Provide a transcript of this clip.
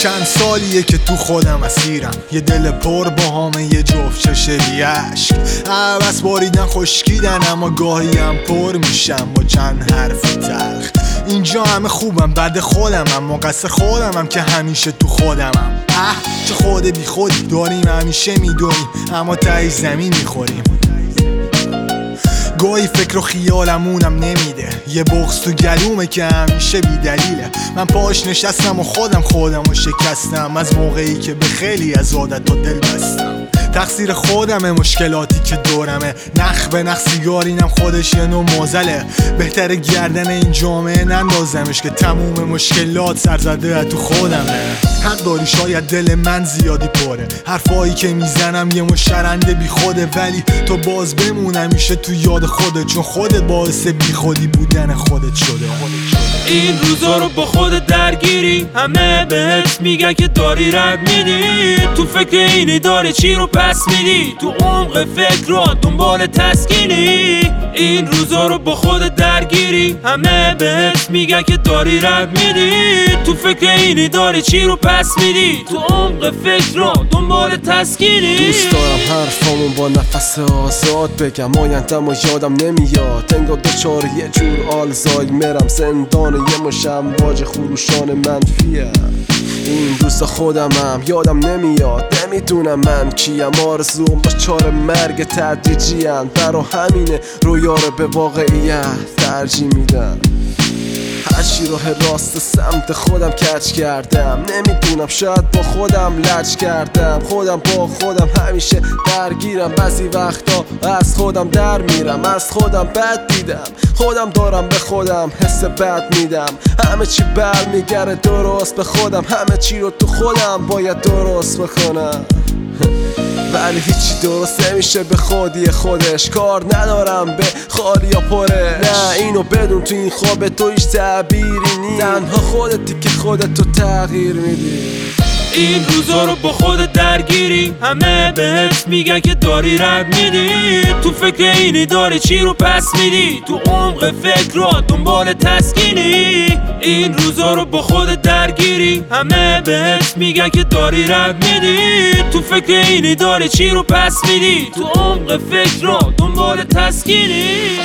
چند سالیه که تو خودم اسیرم، یه دل پر با همه یه جفت چشم عشق. عبس باریدن خشکیدن اما گاهی هم پر میشم با چند حرف تلخ. اینجا همه خوبم بعد خودم، اما قصر خودم هم که همیشه تو خودمم. چه خود بی خودی داریم همیشه میدونیم، اما تایی زمین میخوریم. گاهی فکر و خیالمونم نمیده، یه بغض تو گلومه که همیشه بی دلیله. من پاش نشستم و خودم شکستم، از موقعی که به خیلی از عادت و دل بستم. تقصیر خودمه مشکلاتی که دورمه، نخ به نخ سیگار اینم خودش یه نوع معضله. بهتره گردن این جامعه نندازمش که تموم مشکلات سرزده تو خودمه. حق داری شاید دل من زیادی پره، حرفایی که میزنم یه مشرنده بی خوده، ولی تو باز بمونم میشه تو یاد خودت، چون خودت باعث بی خودی بودن خودت شده. این روزا رو با خودت درگیری، همه بهت میگن که داری رد میدی، تو فکر اینی داری چی رو پس میدی، تو عمق فکر رو دنبال تسکینی. این روزا رو با خودت درگیری، همه بهت میگن که داری رد میدی، تو فکر اینی داری چی رو پس میدی، تو عمق فکر رو دنبال تسکینی. دوست دارم حرفامون با نفس آزاد بگم، آیندم و یادم نمیاد، انگار دچار یه جور آلزایمرم، زندان یه مشم باج خروشان منفیه. این روزا خودمم یادم نمیاد، نمیدونم من کیم، آرزوم با چار مرگ تدریجیم، برا همینه رویا رو به واقعیت ترجیح میدم. هرچی راه راست سمت خودم کج کردم، نمیدونم شاید با خودم لج کردم، خودم با خودم همیشه درگیرم، بعضی وقتا از خودم در میرم، از خودم بد دیدم، خودم دارم به خودم حس بد میدم، همه چی برمیگره درست به خودم، همه چی رو تو خودم باید درست بکنم. ولی هیچی درست نمیشه به خودی خودش، کار ندارم به خالی یا پرش. نه اینو بدون تو این خواب تو هیچ تعبیری نیست، تنها خودتی که خودتو تغییر میدی. این روزا رو با خودت درگیری، همه بهت میگن که داری رد میدی، تو فکر اینی داری چی رو پس میدی، تو عمق فکر رو دنبال تسکینی. این روزا رو با خودت درگیری، همه بهت میگن که داری رد میدی، تو فکر اینی داری چی رو پس میدی، تو عمق فکر رو دنبال تسکینی.